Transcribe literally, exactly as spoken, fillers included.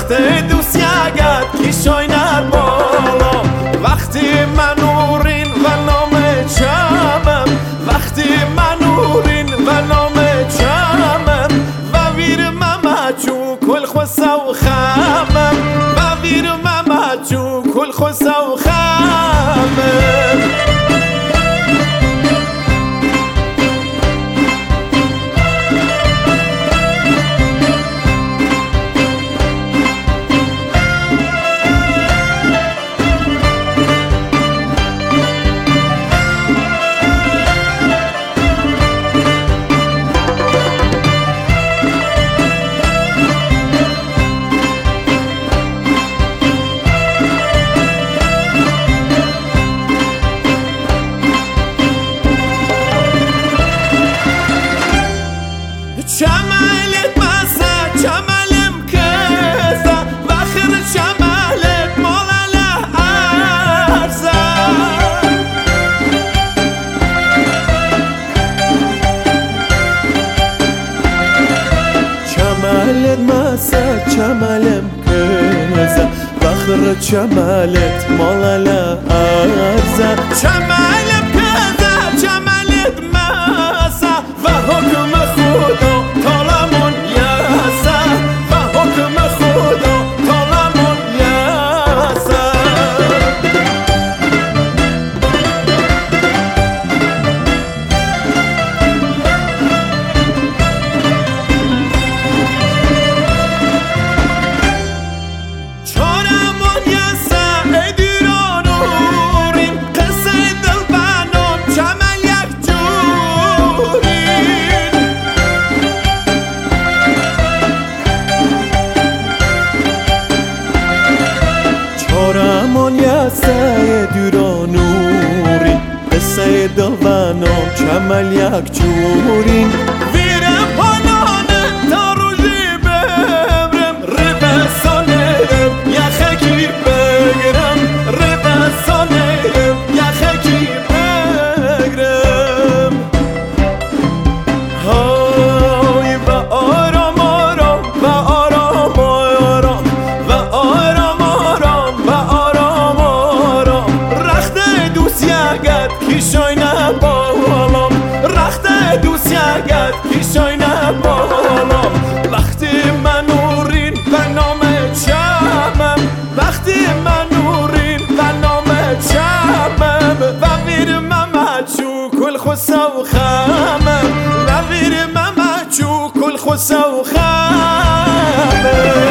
وقت دوسیگت کیشای نر بالا وقتی منورین و نام چمم وقتی منورین و نام چمم و ویر ممچو کل خسا و خمم و ویر ممچو کل خسا و خمم شمالت مسا شمالم كذا واخر شمالت مولا له أرزا شمالت مسا شمالم كذا واخر شمالت مولا له أرزا شمالم كذا شمالت مسا وحكم خدا یاسه دورانورین قصه دلوانم چمل یک جورین ویرم پانانه تا روزی ببرم ربسانرم یخکی بگرم ربسانرم یخکی بگرم های و آرام آرام و آرام آرام و آرام آرام و آرام کیشای نبالام رخت دوسیگت کیشای نبالام وقتی منورین و نام چمم وقتی منورین و نام چمم و ویر ممچو کل خسا و خمم و ویر ممچو کل خسا و خمم